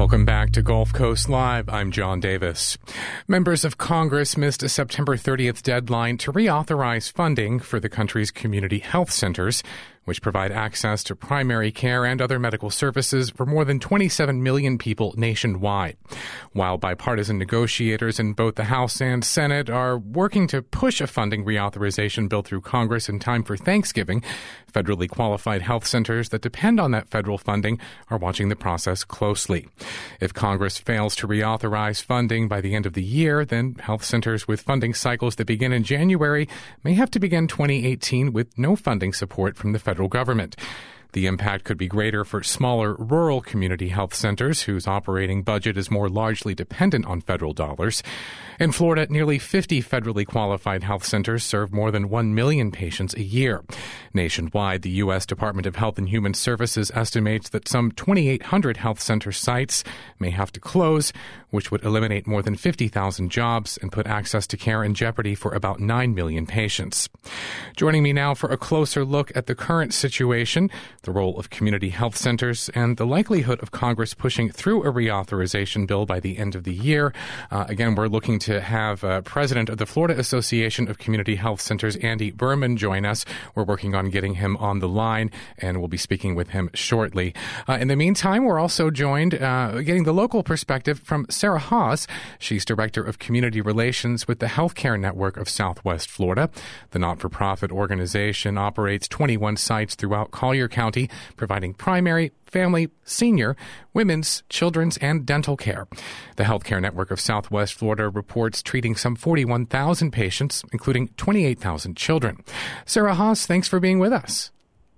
Welcome back to Gulf Coast Live. I'm John Davis. Members of Congress missed a September 30th deadline to reauthorize funding for the country's community health centers, which provide access to primary care and other medical services for more than 27 million people nationwide. While bipartisan negotiators in both the House and Senate are working to push a funding reauthorization bill through Congress in time for Thanksgiving, federally qualified health centers that depend on that federal funding are watching the process closely. If Congress fails to reauthorize funding by the end of the year, then health centers with funding cycles that begin in January may have to begin 2018 with no funding support from the federal government. The impact could be greater for smaller rural community health centers whose operating budget is more largely dependent on federal dollars. In Florida, nearly 50 federally qualified health centers serve more than 1 million patients a year. Nationwide, the U.S. Department of Health and Human Services estimates that some 2,800 health center sites may have to close, which would eliminate more than 50,000 jobs and put access to care in jeopardy for about 9 million patients. Joining me now for a closer look at the current situation, the role of community health centers, and the likelihood of Congress pushing through a reauthorization bill by the end of the year. Again, we're looking to have President of the Florida Association of Community Health Centers, Andy Berman, join us. We're working on getting him on the line, and we'll be speaking with him shortly. In the meantime, we're also joined, getting the local perspective from Sarah Haas. She's Director of Community Relations with the Healthcare Network of Southwest Florida. The not-for-profit organization operates 21 sites throughout Collier County, providing primary, family, senior, women's, children's, and dental care. The Healthcare Network of Southwest Florida reports treating some 41,000 patients, including 28,000 children. Sarah Haas, thanks for being with us.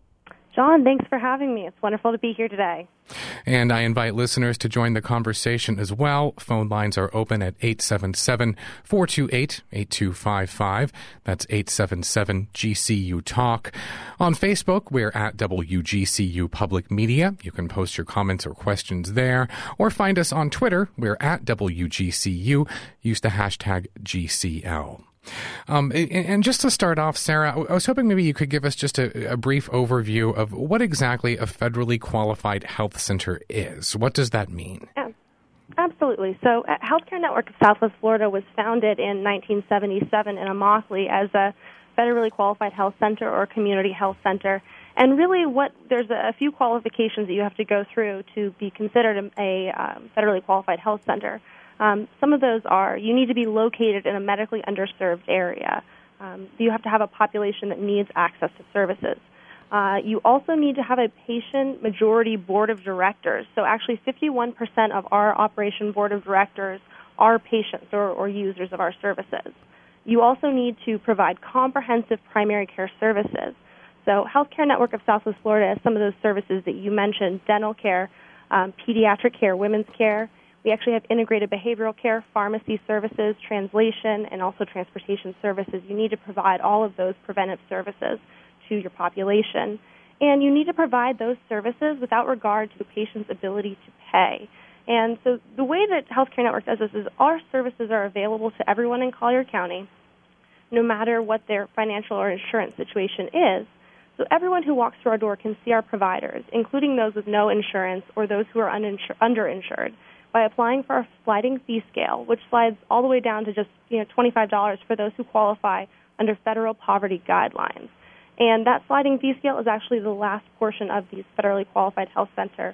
John, thanks for having me. It's wonderful to be here today. And I invite listeners to join the conversation as well. Phone lines are open at 877-428-8255. That's 877-GCU-TALK. On Facebook, we're at WGCU Public Media. You can post your comments or questions there. Or find us on Twitter. We're at WGCU. Use the hashtag GCL. And just to start off, Sarah, I was hoping maybe you could give us just a brief overview of what exactly a federally qualified health center is. What does that mean? Yeah, absolutely. So Healthcare Network of Southwest Florida was founded in 1977 in Immokalee as a federally qualified health center or community health center. And really there's a few qualifications that you have to go through to be considered a federally qualified health center. Some of those are you need to be located in a medically underserved area. You have to have a population that needs access to services. You also need to have a patient majority board of directors. So actually 51% of our operation board of directors are patients or users of our services. You also need to provide comprehensive primary care services. So Healthcare Network of Southwest Florida has some of those services that you mentioned: dental care, pediatric care, women's care. We actually have integrated behavioral care, pharmacy services, translation, and also transportation services. You need to provide all of those preventive services to your population. And you need to provide those services without regard to the patient's ability to pay. And so the way that Healthcare Network does this is our services are available to everyone in Collier County, no matter what their financial or insurance situation is. So everyone who walks through our door can see our providers, including those with no insurance or those who are underinsured, by applying for a sliding fee scale, which slides all the way down to just $25 for those who qualify under federal poverty guidelines. And that sliding fee scale is actually the last portion of these federally qualified health center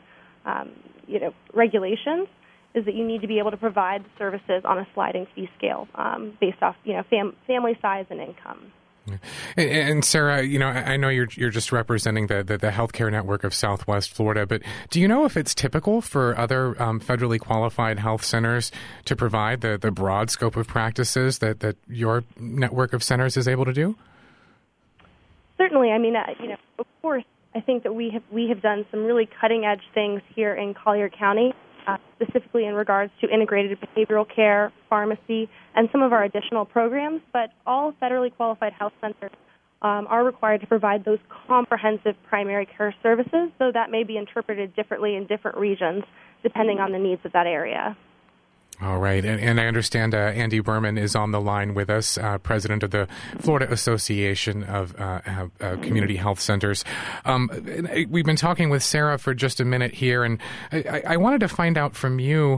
regulations, is that you need to be able to provide services on a sliding fee scale based off family size and income. And Sarah, I know you're just representing the Healthcare Network of Southwest Florida, but do you know if it's typical for other federally qualified health centers to provide the broad scope of practices that your network of centers is able to do? Certainly. I mean, of course, I think that we have done some really cutting edge things here in Collier County. Specifically in regards to integrated behavioral care, pharmacy, and some of our additional programs, but all federally qualified health centers are required to provide those comprehensive primary care services, though that may be interpreted differently in different regions depending on the needs of that area. All right. And I understand Andy Berman is on the line with us, president of the Florida Association of Community Health Centers. We've been talking with Sarah for just a minute here, and I wanted to find out from you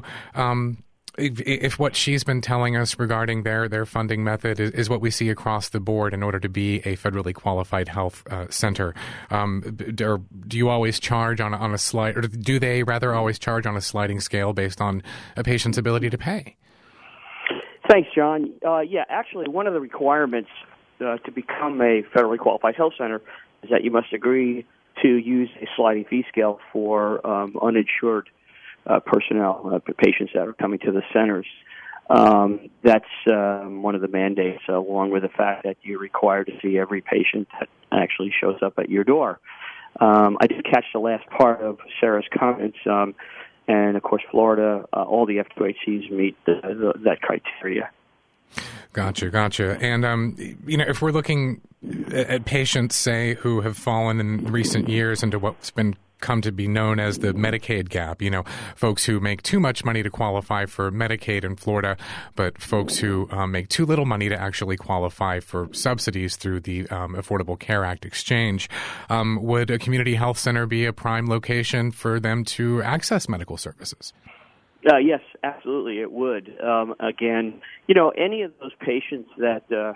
if what she's been telling us regarding their funding method is what we see across the board in order to be a federally qualified health center. Do you always charge on a slide, or do they rather always charge on a sliding scale based on a patient's ability to pay? Thanks, John. Yeah, actually, one of the requirements to become a federally qualified health center is that you must agree to use a sliding fee scale for uninsured personnel, patients that are coming to the centers. That's one of the mandates, along with the fact that you're required to see every patient that actually shows up at your door. I did catch the last part of Sarah's comments, and of course, Florida, all the FQHCs meet that criteria. Gotcha. And, if we're looking at patients, say, who have fallen in recent years into what's come to be known as the Medicaid gap, folks who make too much money to qualify for Medicaid in Florida, but folks who make too little money to actually qualify for subsidies through the Affordable Care Act exchange. Would a community health center be a prime location for them to access medical services? Yes, absolutely, it would. Again, any of those patients that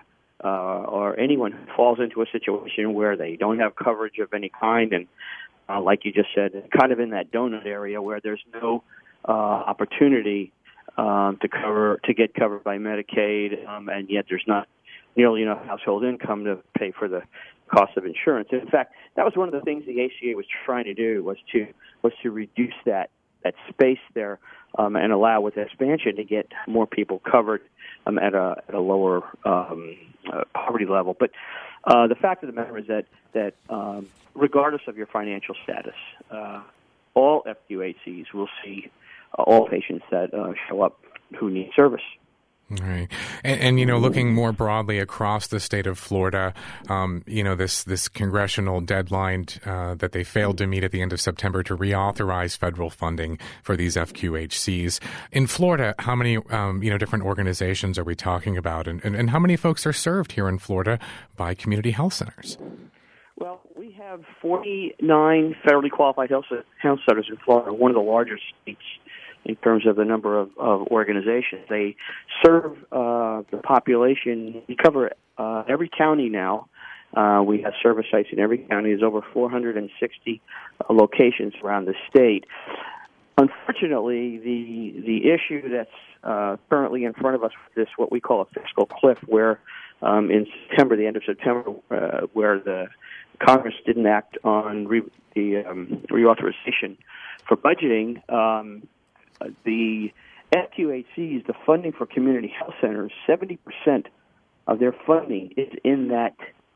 or anyone who falls into a situation where they don't have coverage of any kind, and like you just said, kind of in that donut area where there's no opportunity to get covered by Medicaid, and yet there's not nearly enough household income to pay for the cost of insurance. In fact, that was one of the things the ACA was trying to do, was to reduce that space there and allow, with expansion, to get more people covered at a lower poverty level. But the fact of the matter is that regardless of your financial status, all FQHCs will see all patients that show up who need service. Right. And looking more broadly across the state of Florida, this congressional deadline that they failed to meet at the end of September to reauthorize federal funding for these FQHCs. In Florida, how many, different organizations are we talking about? And how many folks are served here in Florida by community health centers? Well, we have 49 federally qualified health centers in Florida, one of the larger states in terms of the number of organizations. They serve the population. We cover every county now. We have service sites in every county. There's over 460 locations around the state. Unfortunately, the issue that's currently in front of us is what we call a fiscal cliff, where in September, the end of September, where the Congress didn't act on the reauthorization for budgeting, the FQHCs, the funding for community health centers, 70% of their funding is in that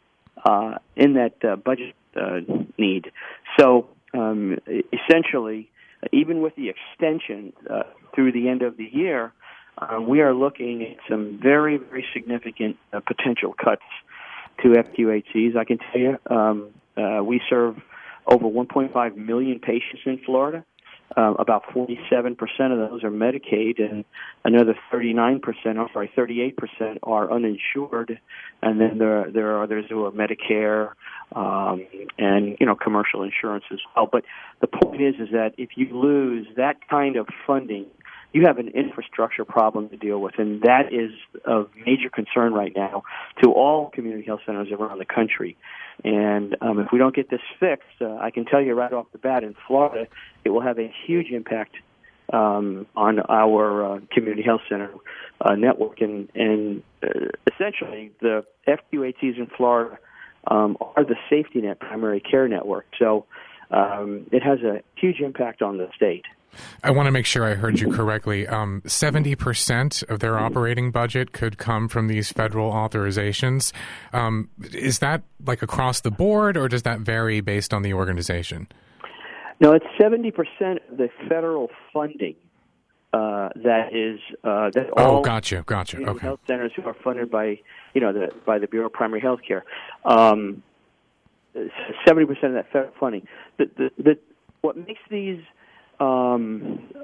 budget need. So essentially, even with the extension through the end of the year, we are looking at some very, very significant potential cuts to FQHCs. I can tell you, we serve over 1.5 million patients in Florida. About 47% of those are Medicaid, and another 38% are uninsured, and then there are others who are Medicare and commercial insurance as well. But the point is that if you lose that kind of funding, you have an infrastructure problem to deal with, and that is of major concern right now to all community health centers around the country. And if we don't get this fixed, I can tell you right off the bat, in Florida, it will have a huge impact on our community health center network. And essentially, the FQHCs in Florida are the safety net primary care network. So it has a huge impact on the state. I want to make sure I heard you correctly. 70% of their operating budget could come from these federal authorizations. Is that like across the board, or does that vary based on the organization? No, it's 70% of the federal funding that is that all. Gotcha. Okay. Health centers who are funded by by the Bureau of Primary Health Care. 70% of that federal funding. What makes these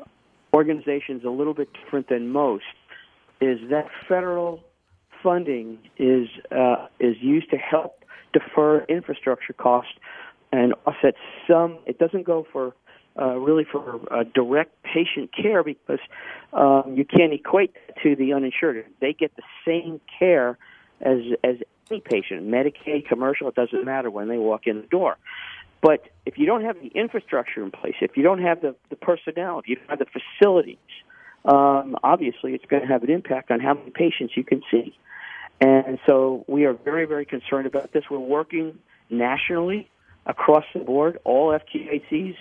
organizations a little bit different than most is that federal funding is used to help defer infrastructure costs and offset some. It doesn't go for really for direct patient care because you can't equate to the uninsured. They get the same care as any patient, Medicaid, commercial. It doesn't matter when they walk in the door. But if you don't have the infrastructure in place, if you don't have the personnel, if you don't have the facilities, obviously it's going to have an impact on how many patients you can see. And so we are very, very concerned about this. We're working nationally across the board, all FQHCs.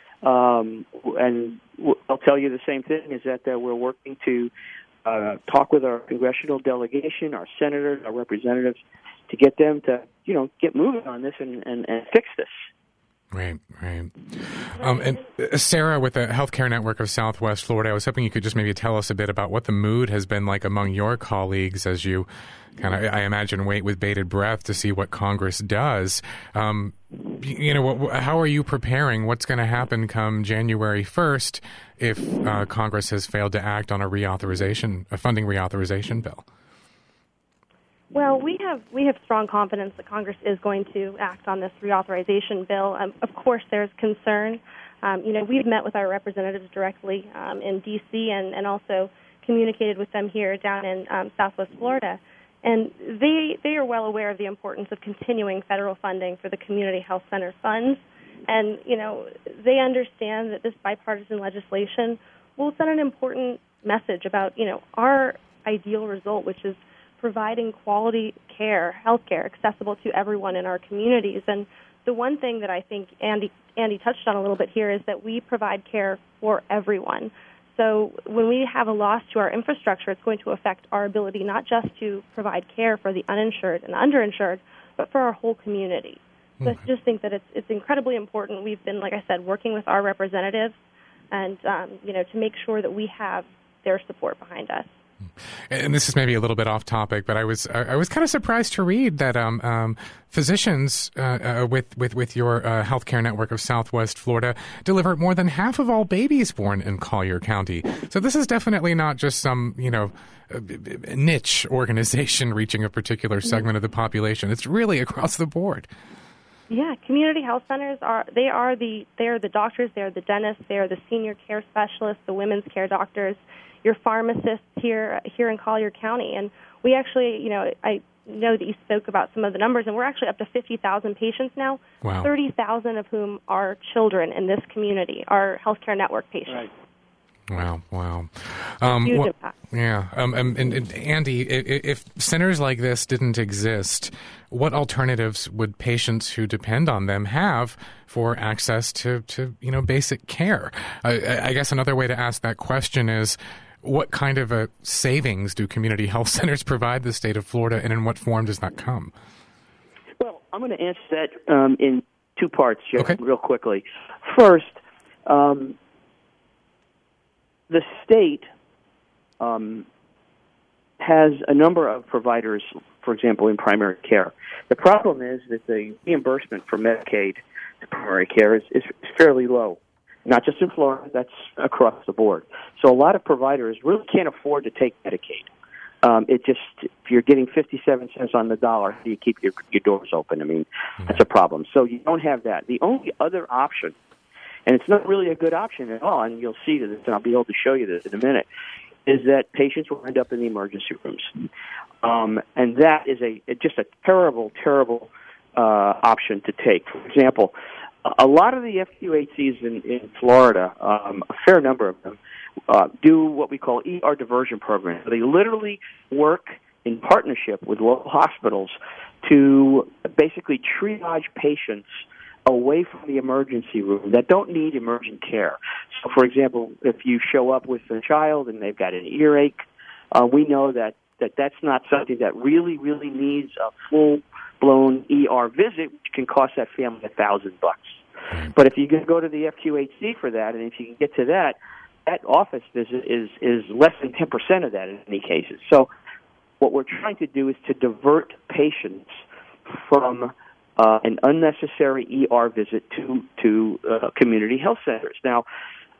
And I'll tell you the same thing, is that we're working to talk with our congressional delegation, our senators, our representatives, to get them to, get moving on this and fix this. Right. And Sarah, with the Healthcare Network of Southwest Florida, I was hoping you could just maybe tell us a bit about what the mood has been like among your colleagues as you kind of, I imagine, wait with bated breath to see what Congress does. How are you preparing? What's going to happen come January 1st if Congress has failed to act on a funding reauthorization bill? Well, we have strong confidence that Congress is going to act on this reauthorization bill. Of course, there's concern. We've met with our representatives directly in D.C. and also communicated with them here down in Southwest Florida. And they are well aware of the importance of continuing federal funding for the community health center funds. And, they understand that this bipartisan legislation will send an important message about, our ideal result, which is providing quality care, health care, accessible to everyone in our communities. And the one thing that I think Andy touched on a little bit here is that we provide care for everyone. So when we have a loss to our infrastructure, it's going to affect our ability not just to provide care for the uninsured and underinsured, but for our whole community. So I just think that it's incredibly important. We've been, like I said, working with our representatives and, to make sure that we have their support behind us. And this is maybe a little bit off topic, but I was kind of surprised to read that physicians with your healthcare network of Southwest Florida deliver more than half of all babies born in Collier County. So this is definitely not just some niche organization reaching a particular segment of the population. It's really across the board. Yeah, community health centers are the doctors, they are the dentists, they are the senior care specialists, the women's care doctors, your pharmacists here in Collier County. And we actually, I know that you spoke about some of the numbers, and we're actually up to 50,000 patients now. Wow. 30,000 of whom are children in this community, are healthcare network patients. Right. Wow. Huge impact. Yeah. And Andy, if centers like this didn't exist, what alternatives would patients who depend on them have for access to basic care? I guess another way to ask that question is, what kind of a savings do community health centers provide the state of Florida, and in what form does that come? Well, I'm going to answer that in two parts, Jeff, okay, real quickly. First, the state has a number of providers, for example, in primary care. The problem is that the reimbursement for Medicaid to primary care is fairly low. Not just in Florida, that's across the board. So a lot of providers really can't afford to take Medicaid. If you're getting 57 cents on the dollar, you keep your doors open. I mean, that's a problem. So you don't have that. The only other option, and it's not really a good option at all, and you'll see this, and I'll be able to show you this in a minute, is that patients will end up in the emergency rooms. And that is just a terrible, terrible option to take. For example, a lot of the FQHCs in Florida, a fair number of them, do what we call ER diversion programs. They literally work in partnership with local hospitals to basically triage patients away from the emergency room that don't need emergent care. So, for example, if you show up with a child and they've got an earache, we know that that's not something that really, really needs a full-blown ER visit, which can cost that family $1,000. But if you can go to the FQHC for that, and if you can get to that office visit is less than 10% of that in many cases. So what we're trying to do is to divert patients from an unnecessary ER visit to community health centers. Now,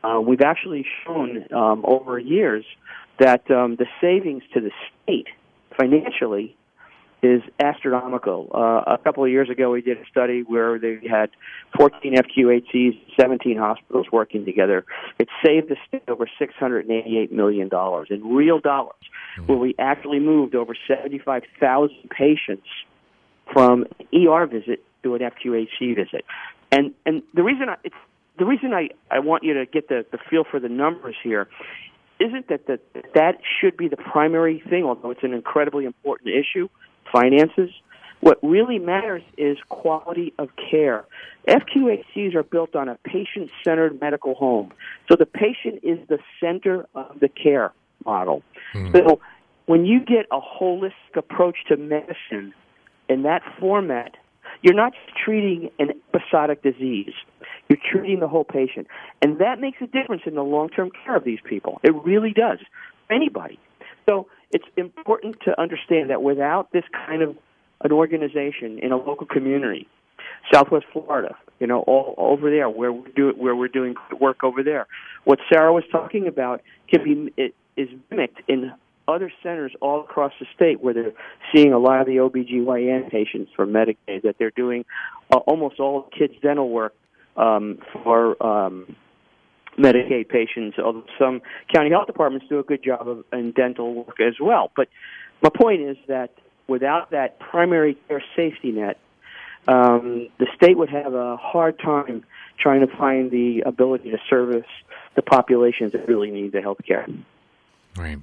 we've actually shown over years that the savings to the state financially is astronomical. A couple of years ago, we did a study where they had 14 FQHCs, 17 hospitals working together. It saved the state over $688 million in real dollars, where we actually moved over 75,000 patients from an ER visit to an FQHC visit. And the reason I want you to get the feel for the numbers here isn't that should be the primary thing, although it's an incredibly important issue, finances. What really matters is quality of care. FQHCs are built on a patient-centered medical home, so the patient is the center of the care model. So when you get a holistic approach to medicine in that format, you're not just treating an episodic disease. You're treating the whole patient. And that makes a difference in the long-term care of these people. It really does. Anybody. So it's important to understand that without this kind of an organization in a local community, Southwest Florida, all over there where we're doing work over there, what Sarah was talking about is mimicked in other centers all across the state where they're seeing a lot of the OBGYN patients for Medicaid, that they're doing almost all kids' dental work for Medicaid patients, although some county health departments do a good job in dental work as well. But my point is that without that primary care safety net, the state would have a hard time trying to find the ability to service the populations that really need the health care. Right.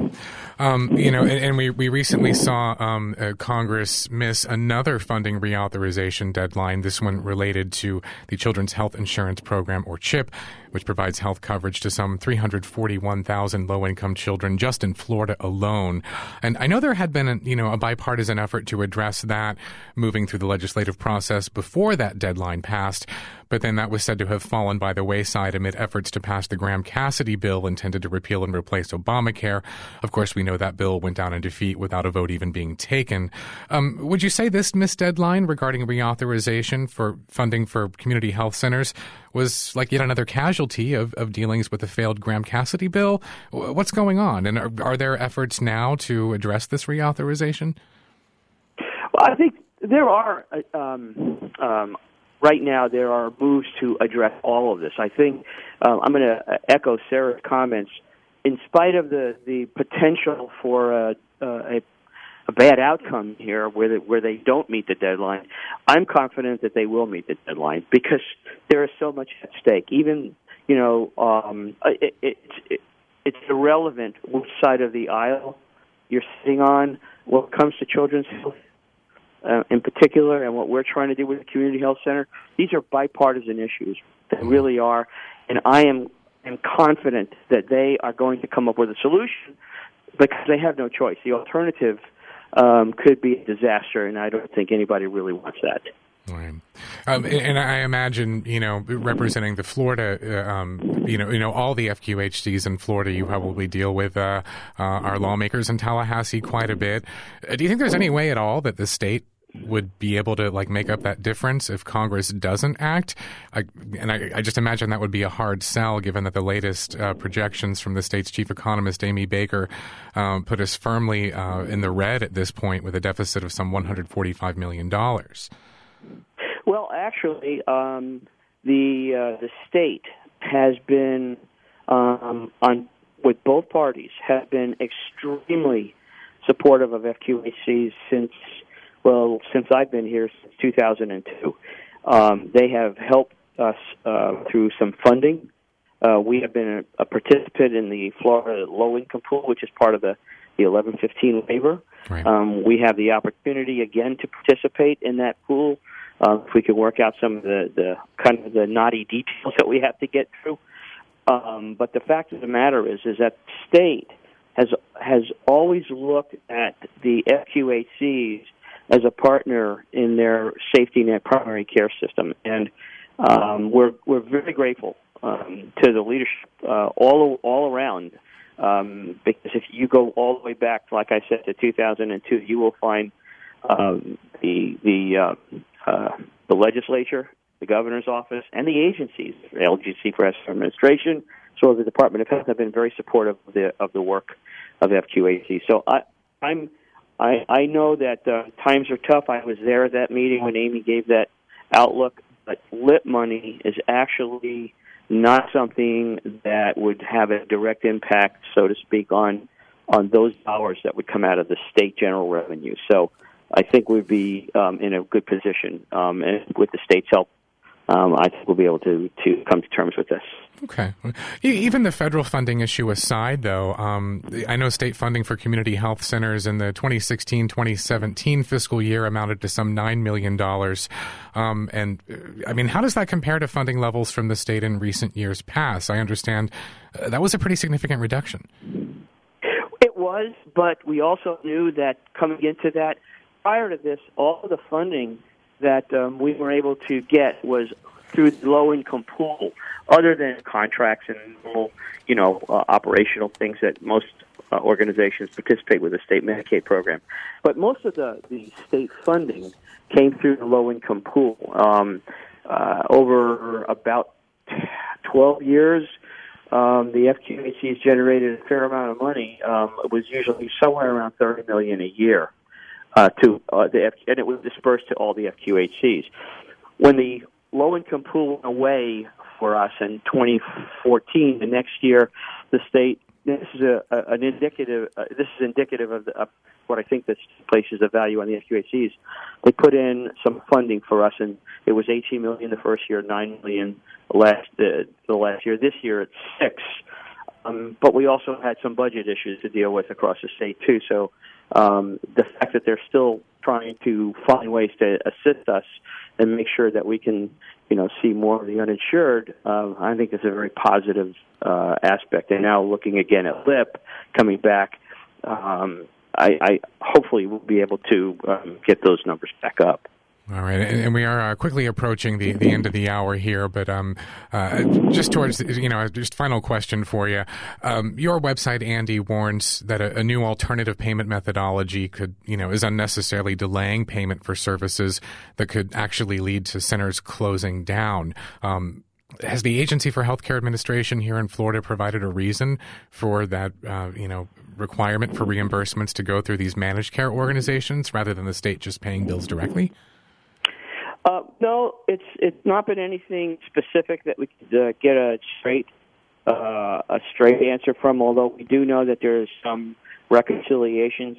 And we recently saw Congress miss another funding reauthorization deadline, this one related to the Children's Health Insurance Program, or CHIP, which provides health coverage to some 341,000 low-income children just in Florida alone. And I know there had been a bipartisan effort to address that moving through the legislative process before that deadline passed, but then that was said to have fallen by the wayside amid efforts to pass the Graham-Cassidy bill intended to repeal and replace Obamacare. Of course, we know that bill went down in defeat without a vote even being taken. Would you say this missed deadline regarding reauthorization for funding for community health centers was like yet another casualty of dealings with the failed Graham-Cassidy bill? What's going on? And are there efforts now to address this reauthorization? Well, I think there are. Right now, there are moves to address all of this. I think I'm going to echo Sarah's comments. In spite of the potential for a bad outcome here where they don't meet the deadline, I'm confident that they will meet the deadline because there is so much at stake. Even, it's irrelevant which side of the aisle you're sitting on when it comes to children's health in particular, and what we're trying to do with the Community Health Center. These are bipartisan issues. They really are, and I am confident that they are going to come up with a solution because they have no choice. The alternative could be a disaster, and I don't think anybody really wants that. Right. And I imagine, representing the Florida, all the FQHCs in Florida, you probably deal with our lawmakers in Tallahassee quite a bit. Do you think there's any way at all that the state would be able to make up that difference if Congress doesn't act? I just imagine that would be a hard sell, given that the latest projections from the state's chief economist, Amy Baker, put us firmly in the red at this point with a deficit of some $145 million. Well, actually, the state has been with both parties have been extremely supportive of FQHCs since I've been here since 2002. They have helped us through some funding. We have been a participant in the Florida Low Income Pool, which is part of the 1115 waiver. Right. We have the opportunity again to participate in that pool. If we can work out some of the kind of the knotty details that we have to get through. But the fact of the matter is that the state has always looked at the FQHCs as a partner in their safety net primary care system, and we're very grateful to the leadership all around. Because if you go all the way back, like I said, to 2002, you will find the legislature the governor's office, and the agencies, the Agency for Health Administration, as well as the Department of Health, have been very supportive of the work of FQHC. So I know that times are tough. I was there at that meeting when Amy gave that outlook, but LIP money is actually not something that would have a direct impact, so to speak, on those dollars that would come out of the state general revenue. So I think we'd be in a good position, and with the state's help, I think we'll be able to come to terms with this. Okay. Even the federal funding issue aside, though, I know state funding for community health centers in the 2016-2017 fiscal year amounted to some $9 million. And, I mean, how does that compare to funding levels from the state in recent years past? I understand that was a pretty significant reduction. It was, but we also knew that coming into that, prior to this, all of the funding that we were able to get was through the low-income pool, other than contracts and normal, operational things that most organizations participate with the state Medicaid program. But most of the state funding came through the low-income pool. Over about 12 years, the FQHCs generated a fair amount of money. It was usually somewhere around $30 million a year. And it was dispersed to all the FQHCs. When the low-income pool went away for us in 2014, the next year, the state. This is indicative of what I think this places a value on the FQHCs. They put in some funding for us, and it was $18 million the first year, $9 million the last year. This year it's $6 million. But we also had some budget issues to deal with across the state too. So the fact that they're still trying to find ways to assist us and make sure that we can, see more of the uninsured, I think is a very positive aspect. And now looking again at LIP coming back, I hopefully will be able to get those numbers back up. All right, and we are quickly approaching the end of the hour here, but just towards, just final question for you. Your website, Andy, warns that a new alternative payment methodology could, is unnecessarily delaying payment for services that could actually lead to centers closing down. Has the Agency for Healthcare Administration here in Florida provided a reason for that, requirement for reimbursements to go through these managed care organizations rather than the state just paying bills directly? No, it's not been anything specific that we could get a straight answer from. Although we do know that there's some reconciliation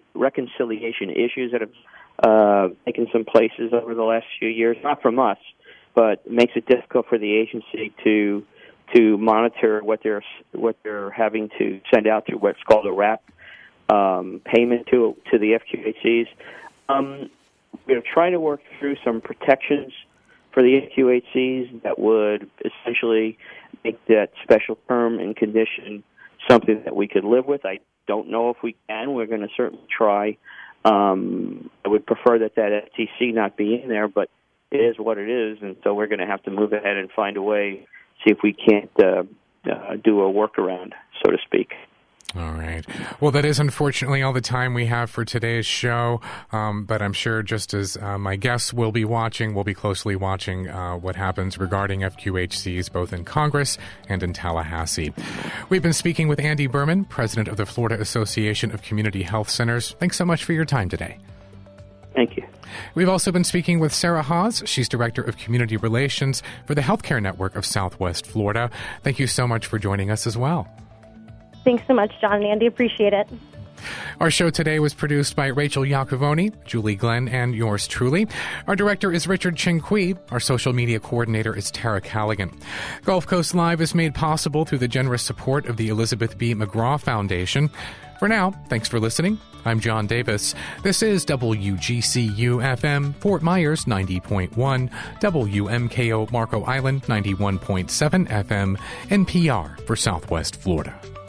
issues that have taken some places over the last few years. Not from us, but it makes it difficult for the agency to monitor what they're having to send out to what's called a RAP payment to the FQHCs. We're trying to work through some protections for the FQHCs that would essentially make that special term and condition something that we could live with. I don't know if we can. We're going to certainly try. I would prefer that FTC not be in there, but it is what it is, and so we're going to have to move ahead and find a way, see if we can't do a workaround, so to speak. All right. Well, that is unfortunately all the time we have for today's show, but I'm sure just as my guests will be closely watching what happens regarding FQHCs both in Congress and in Tallahassee. We've been speaking with Andy Berman, president of the Florida Association of Community Health Centers. Thanks so much for your time today. Thank you. We've also been speaking with Sarah Haas. She's Director of Community Relations for the Healthcare Network of Southwest Florida. Thank you so much for joining us as well. Thanks so much, John and Andy. Appreciate it. Our show today was produced by Rachel Iacovoni, Julie Glenn, and yours truly. Our director is Richard Chinqui. Our social media coordinator is Tara Callaghan. Gulf Coast Live is made possible through the generous support of the Elizabeth B. McGraw Foundation. For now, thanks for listening. I'm John Davis. This is WGCU-FM, Fort Myers 90.1, WMKO Marco Island 91.7 FM, NPR for Southwest Florida.